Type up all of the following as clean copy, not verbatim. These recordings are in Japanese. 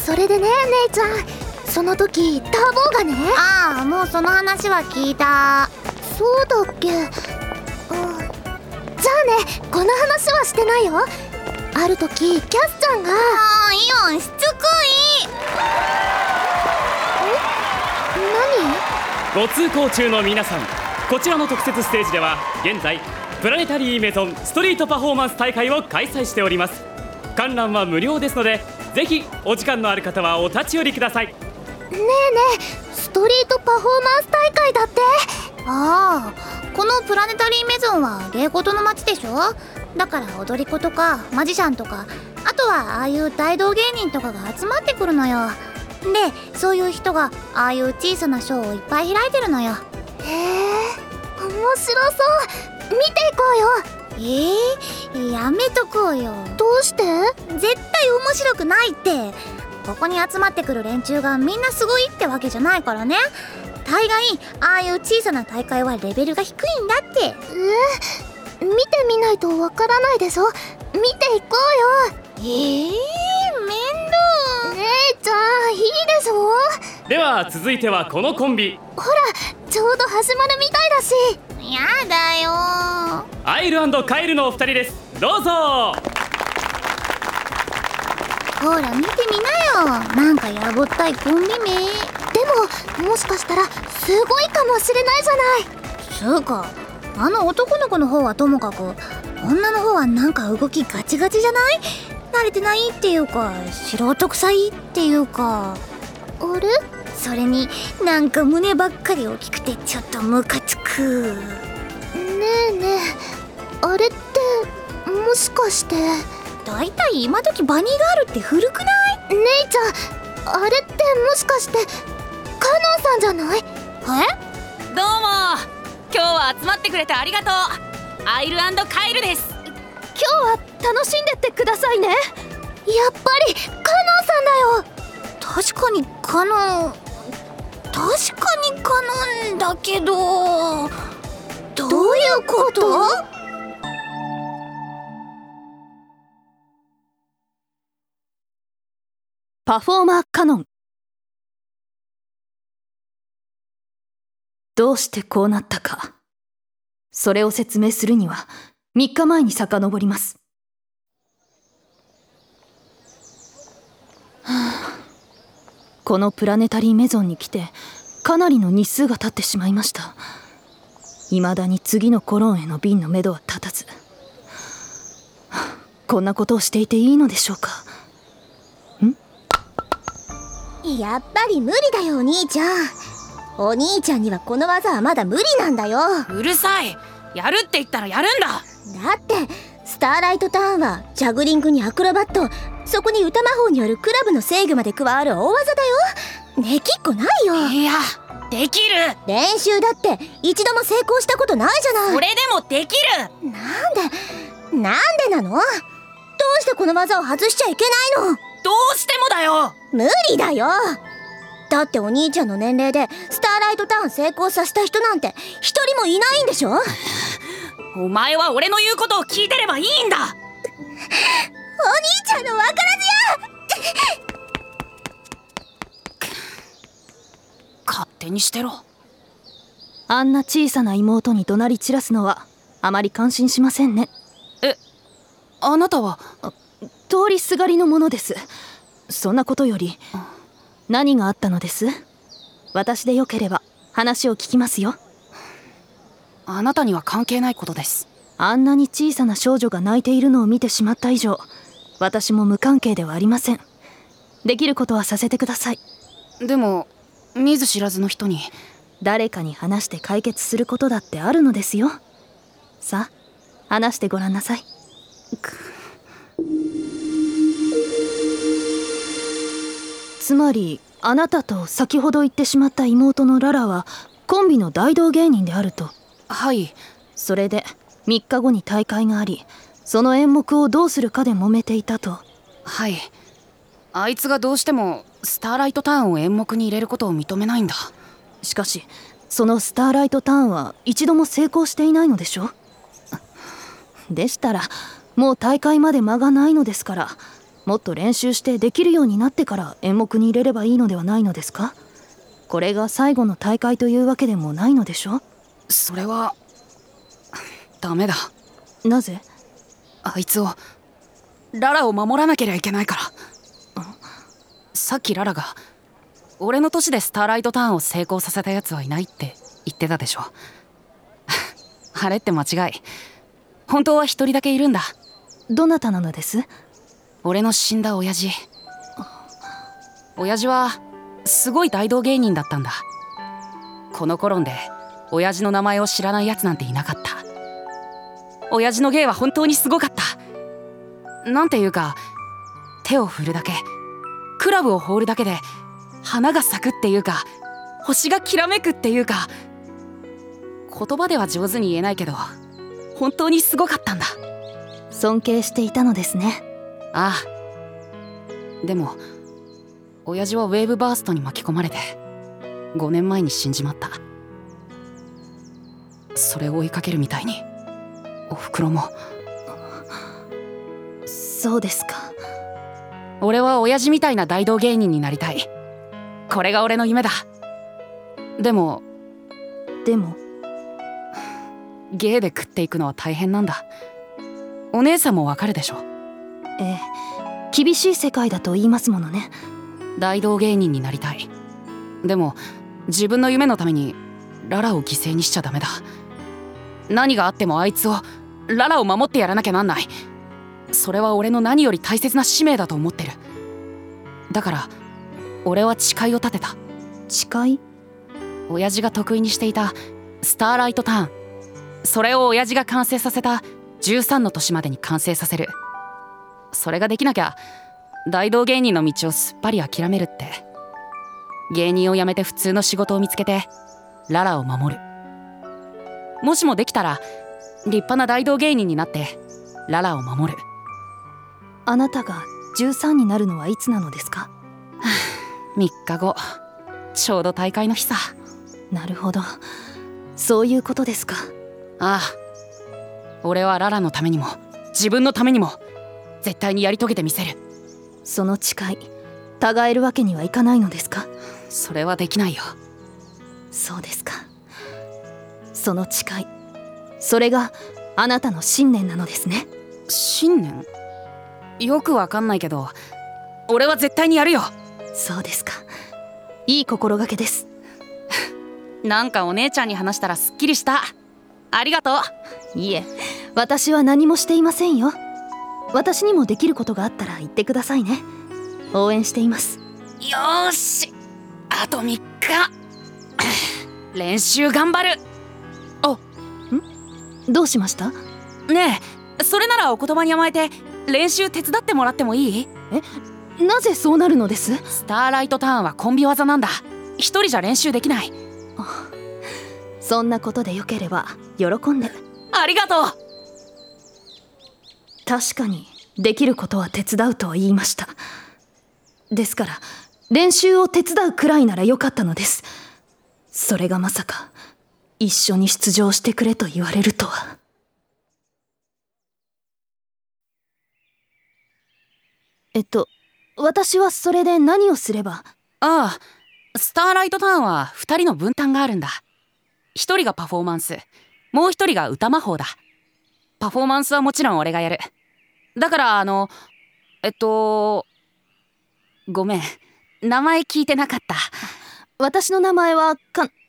それでね姉ちゃん、その時ターボーがね。 ああ、もうその話は聞いた。 そうだっけ。じゃあね、この話はしてないよ。ある時キャスちゃんが。 イオンしつこい。 何？ ご通行中の皆さん、こちらの特設ステージでは現在プラネタリーメゾンストリートパフォーマンス大会を開催しております。観覧は無料ですので、ぜひお時間のある方はお立ち寄りください。 ねえねえ、ストリートパフォーマンス大会だって。 ああ、このプラネタリーメゾンは芸事の街でしょ。だから踊り子とかマジシャンとか、あとはああいう大道芸人とかが集まってくるのよ。で、そういう人がああいう小さなショーをいっぱい開いてるのよ。 へえ、面白そう。見ていこうよ。 やめとこうよ。 どうして？ 絶対面白くないって。ここに集まってくる連中がみんなすごいってわけじゃないからね。大概ああいう小さな大会はレベルが低いんだって。 見てみないとわからないでしょ。見ていこうよ。 面倒。 姉ちゃん、いいでしょ。 では続いてはこのコンビ。 ほら、ちょうど始まるみたいだし。 やだよ。 アイル&カエルのお二人です。どうぞ。 ほら見てみなよ、なんかやぼったいコンビ名。 でも、もしかしたらすごいかもしれないじゃない。 つうか、あの男の子の方はともかく、女の方はなんか動きガチガチじゃない？慣れてないっていうか、素人臭いっていうか。 あれ？ それになんか胸ばっかり大きくてちょっとムカつく。 ねえねえ、あれってもしかして。 だいたい今時バニーガールって古くない？ 姉ちゃん、あれってもしかしてカノンさんじゃない？ どうも、今日は集まってくれてありがとう。アイル&カエルです。 今日は楽しんでってくださいね。やっぱりカノンさんだよ。 確かにカノンだけど、どういうこと？ パフォーマーカノン。どうしてこうなったか、それを説明するには3日前に遡ります。このプラネタリーメゾンに来てかなりの日数が経ってしまいました。未だに次のコロンへの便のめどは立たず、こんなことをしていていいのでしょうか。 やっぱり無理だよお兄ちゃん。お兄ちゃんにはこの技はまだ無理なんだよ。 うるさい。やるって言ったらやるんだ。 だってスターライトターンはジャグリングにアクロバット、そこに歌魔法によるクラブの制御まで加わる大技だよ。できっこないよ。 いや、できる。 練習だって一度も成功したことないじゃない。 それでもできる。 なんでなの？どうしてこの技を外しちゃいけないの？ どうしてもだよ。 無理だよ。だってお兄ちゃんの年齢でスターライトターン成功させた人なんて一人もいないんでしょ？ お前は俺の言うことを聞いてればいいんだ。 お兄ちゃんのわからずや。 勝手にしてろ。 あんな小さな妹に怒鳴り散らすのはあまり感心しませんね。 あなたは？ 通りすがりのものです。そんなことより何があったのです？私でよければ話を聞きますよ。 あなたには関係ないことです。 あんなに小さな少女が泣いているのを見てしまった以上、私も無関係ではありません。できることはさせてください。 でも見ず知らずの人に。 誰かに話して解決することだってあるのですよ。さあ、話してごらんなさい。つまりあなたと先ほど言ってしまった妹のララはコンビの大道芸人であると。 はい。 それで3日後に大会があり、その演目をどうするかで揉めていたと。 はい。あいつがどうしてもスターライトターンを演目に入れることを認めないんだ。 しかしそのスターライトターンは一度も成功していないのでしょ。でしたらもう大会まで間がないのですから、 もっと練習してできるようになってから演目に入れればいいのではないのですか？これが最後の大会というわけでもないのでしょ？ それはダメだ。 なぜ？ あいつを、ララを守らなければいけないから。さっきララが俺の年でスターライトターンを成功させたやつはいないって言ってたでしょ。あれって間違い。本当は一人だけいるんだ。 どなたなのです？ 俺の死んだ親父。親父はすごい大道芸人だったんだ。この頃で親父の名前を知らないやつなんていなかった。親父の芸は本当にすごかった。なんていうか、手を振るだけ、クラブを放るだけで花が咲くっていうか、星がきらめくっていうか、言葉では上手に言えないけど本当にすごかったんだ。 尊敬していたのですね。 ああ。でも親父はウェーブバーストに巻き込まれて5年前に死んじまった。それを追いかけるみたいにおふくろも。 そうですか。 俺は親父みたいな大道芸人になりたい。これが俺の夢だ。でも芸で食っていくのは大変なんだ。お姉さんもわかるでしょ？ ええ、厳しい世界だと言いますものね。 大道芸人になりたい。でも自分の夢のためにララを犠牲にしちゃダメだ。何があってもあいつを、ララを守ってやらなきゃなんない。それは俺の何より大切な使命だと思ってる。だから俺は誓いを立てた。 誓い？ 親父が得意にしていたスターライトターン、それを親父が完成させた13の年までに完成させる。それができなきゃ大道芸人の道をすっぱり諦めるって。芸人を辞めて普通の仕事を見つけてララを守る。もしもできたら立派な大道芸人になってララを守る。 あなたが13になるのはいつなのですか ？3日後、ちょうど大会の日さ。 なるほど、そういうことですか。 ああ。俺はララのためにも自分のためにも絶対にやり遂げてみせる。 その誓い、違えるわけにはいかないのですか？ それはできないよ。 そうですか。その誓い、それがあなたの信念なのですね。 信念？よくわかんないけど俺は絶対にやるよ。 そうですか。いい心がけです。 なんかお姉ちゃんに話したらすっきりした。ありがとう。 いえ、私は何もしていませんよ。私にもできることがあったら言ってくださいね。応援しています。 よーし、あと3日練習頑張る。 どうしました？ ねえ、それならお言葉に甘えて練習手伝ってもらってもいい？ なぜそうなるのです？ スターライトターンはコンビ技なんだ。一人じゃ練習できない。 そんなことでよければ喜んで。 ありがとう。 確かにできることは手伝うと言いました。ですから練習を手伝うくらいならよかったのです。それがまさか一緒に出場してくれと言われるとは。私はそれで何をすれば？ ああ、スターライトターンは2人の分担があるんだ。1人がパフォーマンス、もう1人が歌魔法だ。パフォーマンスはもちろん俺がやる。だからごめん、名前聞いてなかった。 私の名前は違う、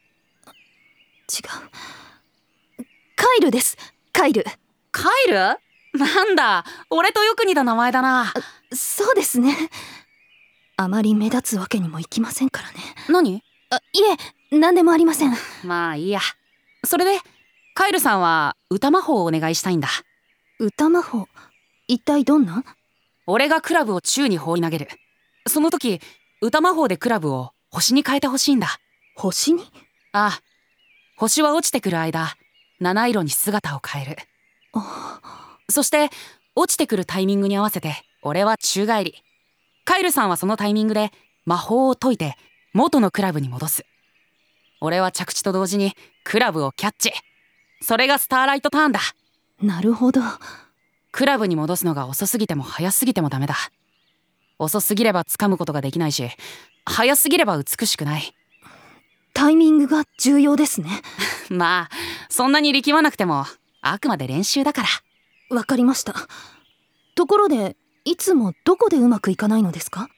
カイルです。カイル。 カイル？なんだ、俺とよく似た名前だな。 そうですね。あまり目立つわけにもいきませんからね。 何？ いえ、何でもありません。 まあいいや。それでカイルさんは歌魔法をお願いしたいんだ。 歌魔法？一体どんな？ 俺がクラブを宙に放り投げる。その時歌魔法でクラブを星に変えてほしいんだ。 星に？ ああ、星は落ちてくる間七色に姿を変える。そして落ちてくるタイミングに合わせて俺は宙返り。カイルさんはそのタイミングで魔法を解いて元のクラブに戻す。俺は着地と同時にクラブをキャッチ。それがスターライトターンだ。 なるほど。 クラブに戻すのが遅すぎても早すぎてもダメだ。 遅すぎれば掴むことができないし、早すぎれば美しくない。 タイミングが重要ですね。 まあそんなに力まなくてもあくまで練習だから。 わかりました。ところでいつもどこでうまくいかないのですか？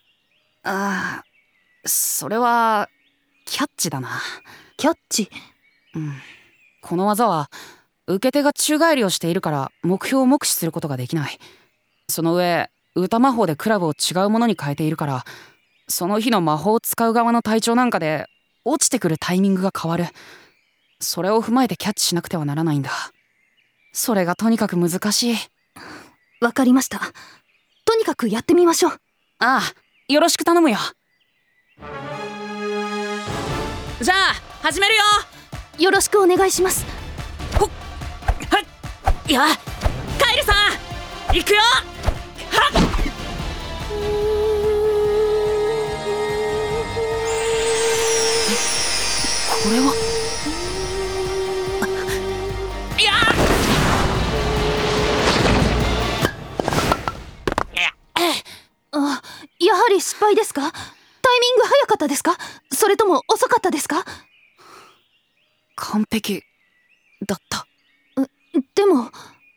それはキャッチだな。 キャッチ？ この技は受け手が宙返りをしているから目標を目視することができない。その上歌魔法でクラブを違うものに変えているから、その日の魔法を使う側の体調なんかで落ちてくるタイミングが変わる。それを踏まえてキャッチしなくてはならないんだ。それがとにかく難しい。 わかりました。とにかくやってみましょう。 ああ、よろしく頼むよ。じゃあ始めるよ。 よろしくお願いします。 ほっはっや、カイルさん行くよ。はっこれは、いややはり失敗ですか？タイミング早かったですか？それとも遅かったですか？ 完璧だった。 でも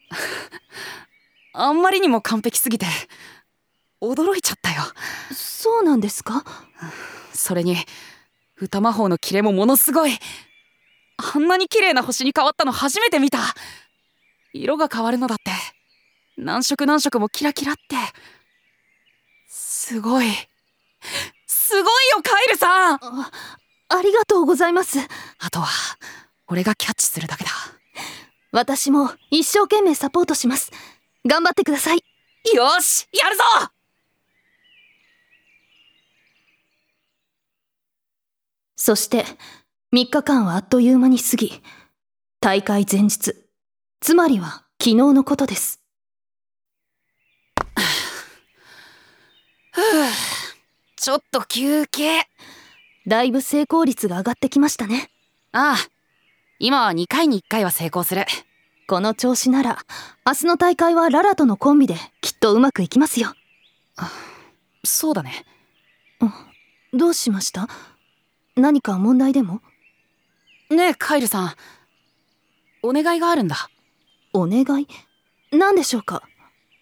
あんまりにも完璧すぎて驚いちゃったよ。 そうなんですか？ それに歌魔法のキレもものすごい。あんなに綺麗な星に変わったの初めて見た。色が変わるのだって何色何色もキラキラって、すごいすごいよカイルさん。 ありがとうございます。 あとは俺がキャッチするだけだ。 私も一生懸命サポートします。頑張ってください。 よしやるぞ。 そして3日間はあっという間に過ぎ、大会前日、つまりは昨日のことです。 ちょっと休憩。 だいぶ成功率が上がってきましたね。 ああ、今は2回に1回は成功する。 この調子なら明日の大会はララとのコンビできっとうまくいきますよ。 そうだね。 どうしました？何か問題でも？ ねえカイルさん、お願いがあるんだ。 お願い？何でしょうか？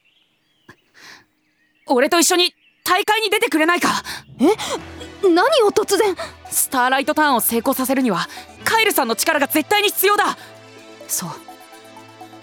俺と一緒に大会に出てくれないか？ 何を突然。 スターライトターンを成功させるにはカイルさんの力が絶対に必要だ。そう、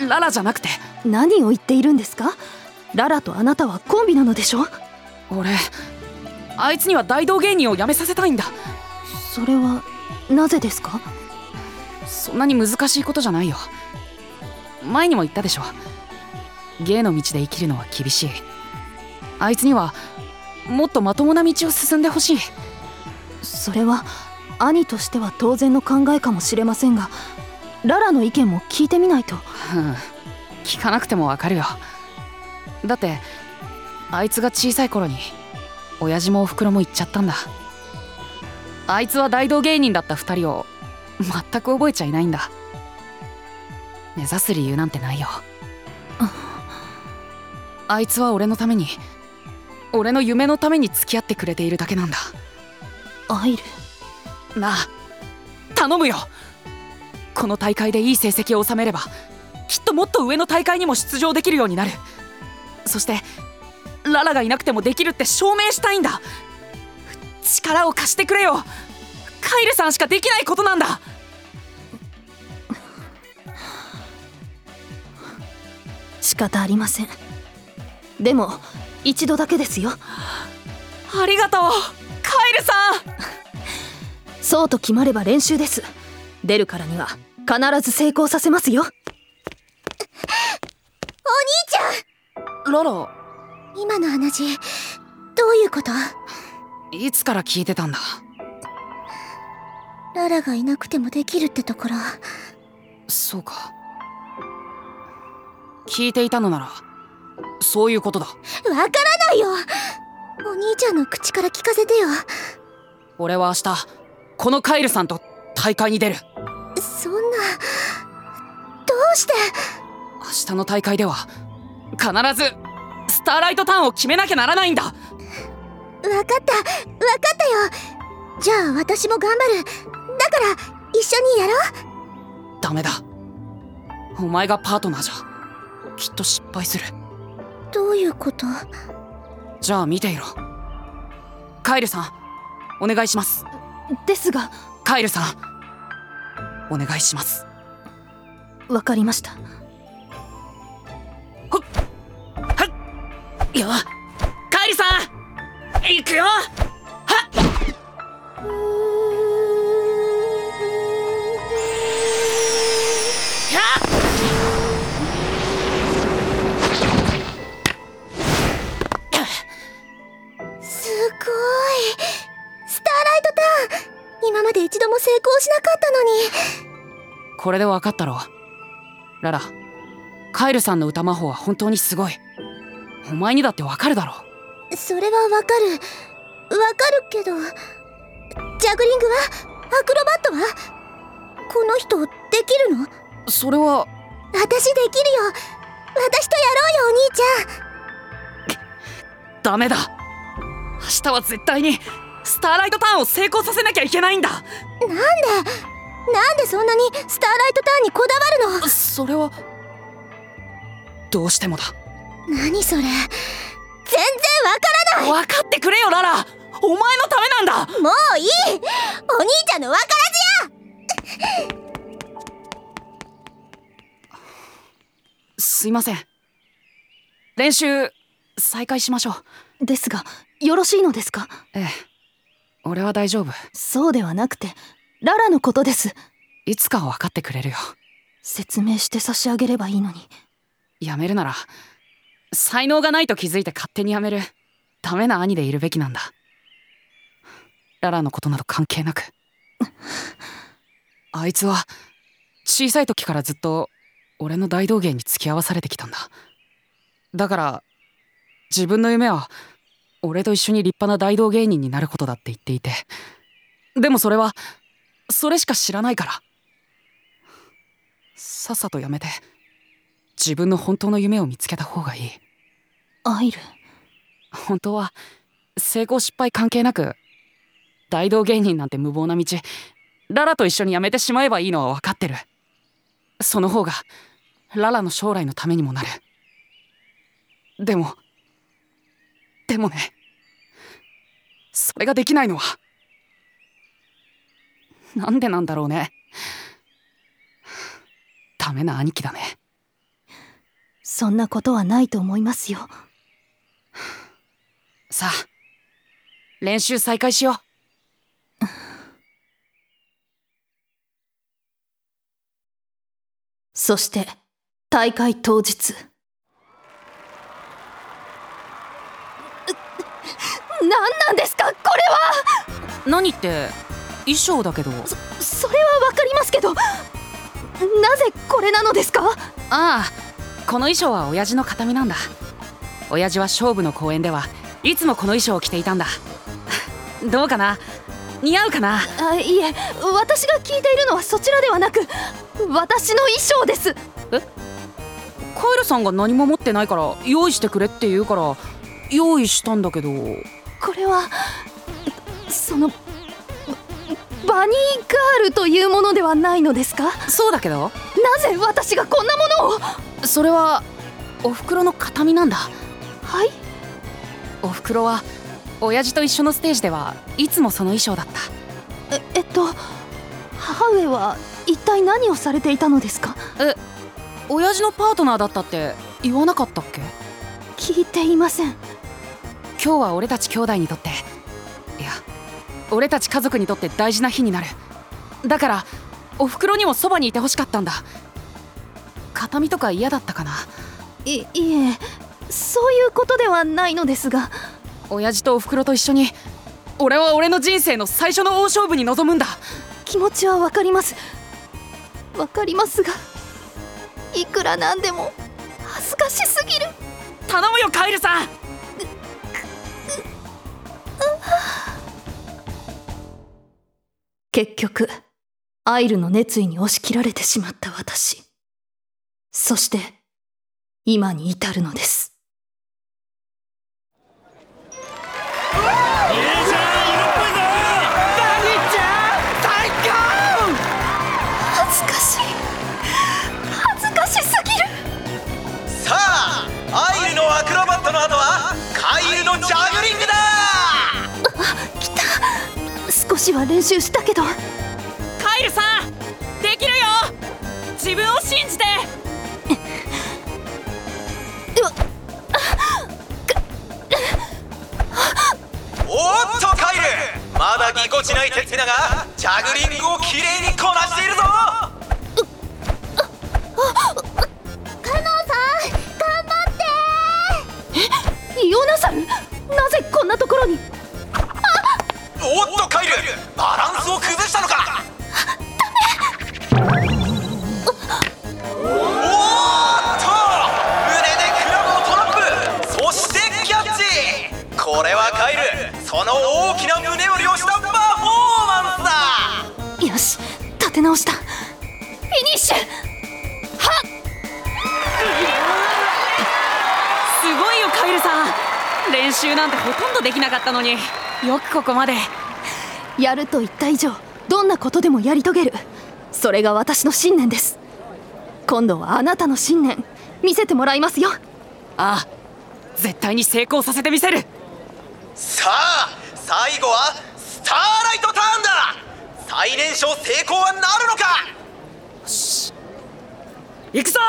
ララじゃなくて。 何を言っているんですか？ララとあなたはコンビなのでしょ？ 俺あいつには大道芸人を辞めさせたいんだ。 それはなぜですか？ そんなに難しいことじゃないよ。前にも言ったでしょ。芸の道で生きるのは厳しい。あいつにはもっとまともな道を進んでほしい。 それは兄としては当然の考えかもしれませんが、ララの意見も聞いてみないと。 聞かなくてもわかるよ。だってあいつが小さい頃に親父もおふくろも行っちゃったんだ。あいつは大道芸人だった2人を全く覚えちゃいないんだ。目指す理由なんてないよ。あいつは俺のために、俺の夢のために付き合ってくれているだけなんだ。 アイル、 なあ頼むよ。この大会でいい成績を収めればきっともっと上の大会にも出場できるようになる。そしてララがいなくてもできるって証明したいんだ。力を貸してくれよ。カイルさんしかできないことなんだ。 仕方ありません。でも一度だけですよ。 ありがとうカイルさん。 そうと決まれば練習です。出るからには必ず成功させますよ。お兄ちゃん。 ララ、 今の話どういうこと？ いつから聞いてたんだ？ ララがいなくてもできるってところ。 そうか、聞いていたのならそういうことだ。 わからないよ。お兄ちゃんの口から聞かせてよ。 俺は明日このカイルさんと大会に出る。 そんな、どうして？ 明日の大会では必ずスターライトターンを決めなきゃならないんだ。 わかったよ。じゃあ私も頑張る。だから一緒にやろう。 ダメだ。お前がパートナーじゃきっと失敗する。 どういうこと？ じゃあ見ていろ。カイルさんお願いします。 ですが。 カイルさんお願いします。 わかりました。 いや、カイルさん行くよ。 すごい。スターライトターン、今まで一度も成功しなかったのに。 これで分かったろ。ララ、カイルさんの歌魔法は本当にすごい。お前にだって分かるだろ。 それはわかるけど、ジャグリングは？アクロバットは？この人できるの？ それは私できるよ。私とやろうよ、お兄ちゃん。 ダメだ。明日は絶対にスターライトターンを成功させなきゃいけないんだ。 なんでそんなにスターライトターンにこだわるの？ それはどうしてもだ。 何それ、全然わからない。 分かってくれよララ、お前のためなんだ。 もういい、お兄ちゃんのわからずや。 すいません、練習再開しましょう。ですがよろしいのですか？ ええ、俺は大丈夫。 そうではなくてララのことです。 いつかは分かってくれるよ。 説明して差し上げればいいのに。 やめるなら才能がないと気づいて勝手にやめるダメな兄でいるべきなんだ。ララのことなど関係なくあいつは小さい時からずっと俺の大道芸に付き合わされてきたんだ。だから自分の夢は俺と一緒に立派な大道芸人になることだって言っていて、でもそれはそれしか知らないから、さっさとやめて自分の本当の夢を見つけた方がいい。 アイル、 本当は成功失敗関係なく大道芸人なんて無謀な道ララと一緒にやめてしまえばいいのは分かってる。その方がララの将来のためにもなる。でもね、それができないのはなんでなんだろうね。ダメな兄貴だね。 そんなことはないと思いますよ。 さあ練習再開しよう。 そして大会当日、何なんですかこれは。 何って衣装だけど。 それはわかりますけど、なぜこれなのですか？ ああ、この衣装は親父の形見なんだ。親父は勝負の公演ではいつもこの衣装を着ていたんだ。どうかな、似合うかな。 いえ、私が聞いているのはそちらではなく私の衣装です。 え、カイルさんが何も持ってないから用意してくれって言うから用意したんだけど。 これはそのバニーガールというものではないのですか？ そうだけど。 なぜ私がこんなものを。 それはおふくろの形見なんだ。 はい。 おふくろは親父と一緒のステージではいつもその衣装だった。 母上は一体何をされていたのですか？ 親父のパートナーだったって言わなかったっけ？ 聞いていません。 今日は俺たち兄弟にとって、いや俺たち家族にとって大事な日になる。だからおふくろにもそばにいてほしかったんだ。形見とか嫌だったかな？ いえ、そういうことではないのですが。 親父とおふくろと一緒に俺は俺の人生の最初の大勝負に臨むんだ。 気持ちはわかりますが、いくらなんでも恥ずかしすぎる。 頼むよカイルさん。 結局アイルの熱意に押し切られてしまった私、そして今に至るのです。 士は練習したけど。 カイルさん、できるよ。自分を信じて。 おっとカイル、まだぎこちない手綱がジャグリングをきれいにこなしているぞ。 カノンさん頑張って。 イオナさん、なぜこんなところに。 おっとカイル、バランスを崩したのか。ダメ。おーっと胸でクラブをトラップ、そしてキャッチ。これはカイル、その大きな胸を利用したパフォーマンスだ。 よし、立て直した。フィニッシュ。 すごいよカイルさん。練習なんてほとんどできなかったのによくここまで。 やると言った以上、どんなことでもやり遂げる。それが私の信念です。今度はあなたの信念見せてもらいますよ。 ああ、絶対に成功させてみせる。 さあ最後はスターライトターンだ。最年少成功はなるのか。 行くぞ。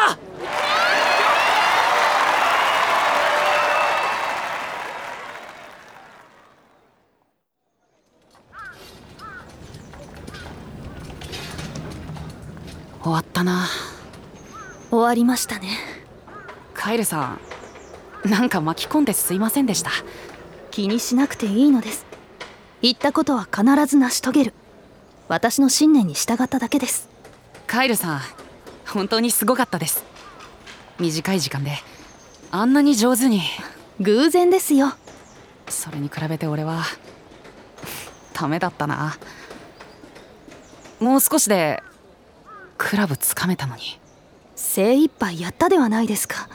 終わったな。 終わりましたね。 カイルさん、なんか巻き込んですいませんでした。 気にしなくていいのです。言ったことは必ず成し遂げる。私の信念に従っただけです。 カイルさん、本当にすごかったです。短い時間であんなに上手に。 偶然ですよ。 それに比べて俺はダメだったな。もう少しでクラブつかめたのに。 精一杯やったではないですか。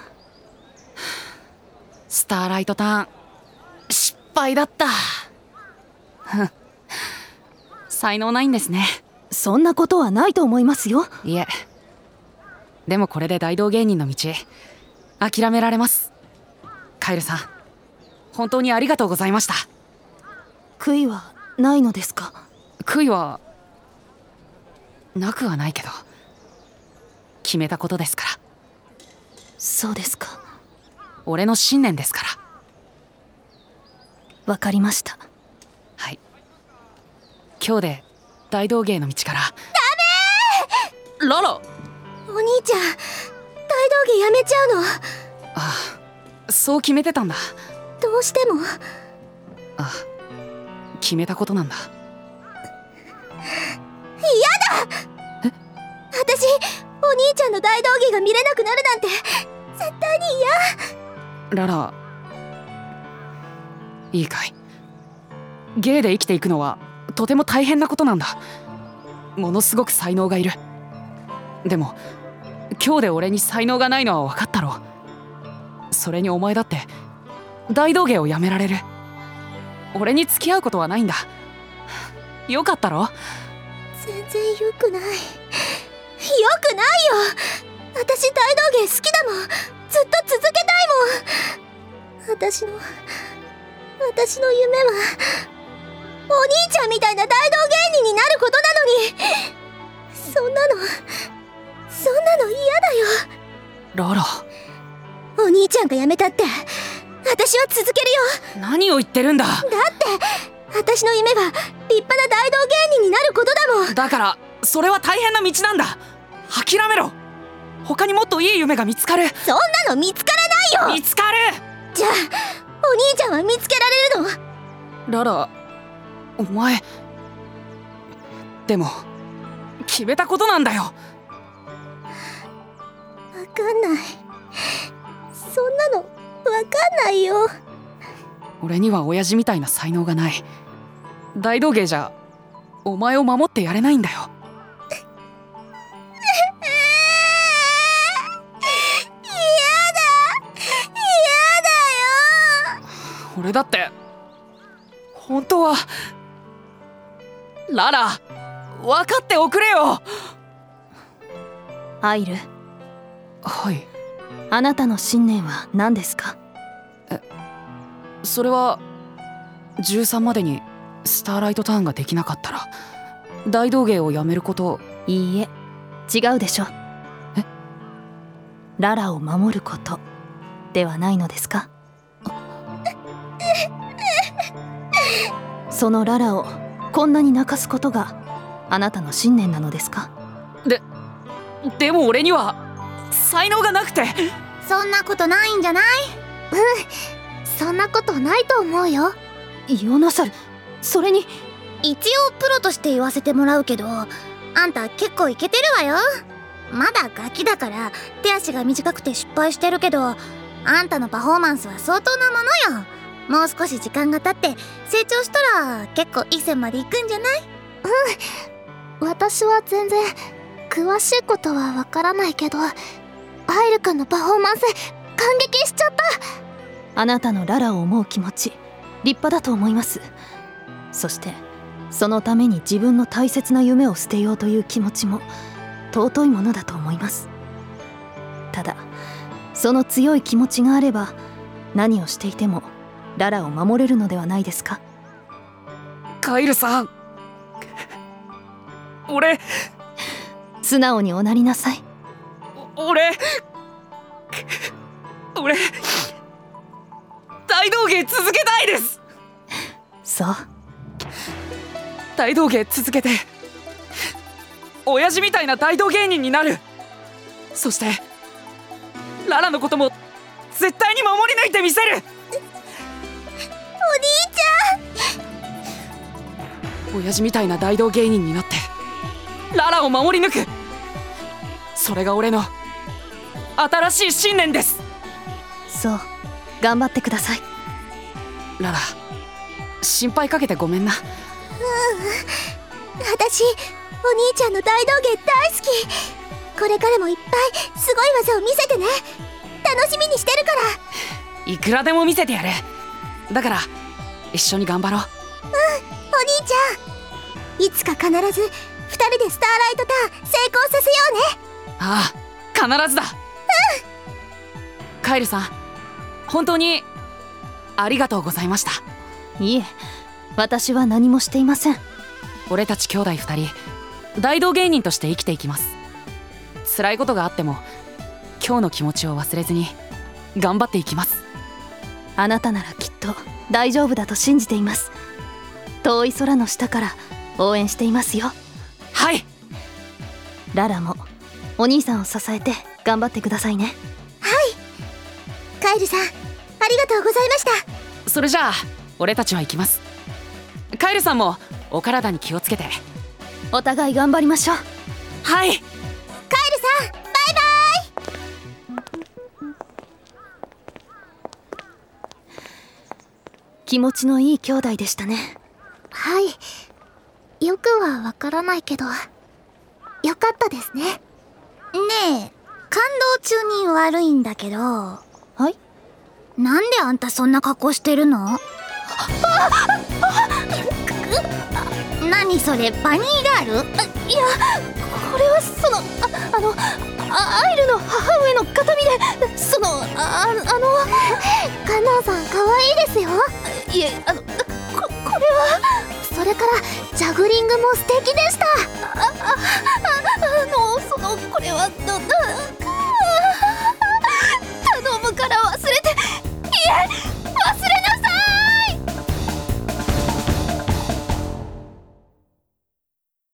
スターライトターン失敗だった。才能ないんですね。 そんなことはないと思いますよ。 いえ、でもこれで大道芸人の道諦められます。カイルさん、本当にありがとうございました。 悔いはないのですか。 悔いはなくはないけど、決めたことですから。 そうですか。 俺の信念ですから。 わかりました。 はい、今日で大道芸の道から。ダメー。ララ。 お兄ちゃん大道芸やめちゃうの。 ああ、そう決めてたんだ。 どうしても。 ああ、決めたことなんだ。 嫌だ。私お兄ちゃんの大道芸が見れなくなるなんて絶対に嫌。 ララ、いいかい。芸で生きていくのはとても大変なことなんだ。ものすごく才能がいる。でも今日で俺に才能がないのは分かったろ。それにお前だって大道芸をやめられる。俺に付き合うことはないんだ。よかったろ。 全然良くない。良くないよ。私大道芸好きだもん。ずっと続けたいもん。私の夢はお兄ちゃんみたいな大道芸人になることなのに、そんなの嫌だよ。 ララ、 お兄ちゃんが辞めたって私は続けるよ。 何を言ってるんだ。 だって私の夢は立派な大道芸人になることだもん。 だからそれは大変な道なんだ。諦めろ。他にもっといい夢が見つかる。 そんなの見つからないよ。 見つかる。 じゃあお兄ちゃんは見つけられるの？ ララ、お前でも決めたことなんだよ。 わかんない。そんなのわかんないよ。 俺には親父みたいな才能がない。大道芸じゃお前を守ってやれないんだよ。俺だって本当は。ララ、分かっておくれよ。 アイル、 はい。 あなたの信念は何ですか？ それは13までにスターライトターンができなかったら大道芸をやめることを。 いいえ、違うでしょ。ララを守ることではないのですか？そのララをこんなに泣かすことがあなたの信念なのですか？ でも俺には才能がなくて。 そんなことないんじゃない？ そんなことないと思うよ。 ヨナサル、それに一応プロとして言わせてもらうけど、あんた結構イケてるわよ。まだガキだから手足が短くて失敗してるけど、あんたのパフォーマンスは相当なものよ。もう少し時間が経って成長したら結構いい線まで行くんじゃない？ 私は全然詳しいことはわからないけど、アイル君のパフォーマンス感激しちゃった。 あなたのララを思う気持ち立派だと思います。そしてそのために自分の大切な夢を捨てようという気持ちも尊いものだと思います。ただその強い気持ちがあれば何をしていてもララを守れるのではないですか？ カイルさん、俺素直におなりなさい。 俺大道芸続けたいです。 そう、 大道芸続けて親父みたいな大道芸人になる。そしてララのことも絶対に守り抜いてみせる。親父みたいな大道芸人になってララを守り抜く。それが俺の新しい信念です。 そう、頑張ってください。 ララ、心配かけてごめんな。 私、お兄ちゃんの大道芸大好き。これからもいっぱいすごい技を見せてね。楽しみにしてるから。 いくらでも見せてやる。だから一緒に頑張ろう。 お兄ちゃん、いつか必ず2人でスターライトターン成功させようね。 ああ、必ずだ。カイルさん、本当にありがとうございました。 いえ、私は何もしていません。 俺たち兄弟2人大道芸人として生きていきます。辛いことがあっても今日の気持ちを忘れずに頑張っていきます。 あなたならきっと大丈夫だと信じています。遠い空の下から応援していますよ。 はい。 ララもお兄さんを支えて頑張ってくださいね。 はい。カイルさん、ありがとうございました。 それじゃあ俺たちは行きます。カイルさんもお体に気をつけて。 お互い頑張りましょう。 はい。 カイルさん、バイバイ。 気持ちのいい兄弟でしたね。 はい、よくはわからないけどよかったですね。 ねえ、感動中に悪いんだけど。 はい。 なんであんたそんな格好してるの？何それ、バニーガール？ いや、これはアイルの母上の形見で、 カノンさん、可愛いですよ。 いえ、これはそれからジャグリングも素敵でした。 これは頼むから忘れて。いえ、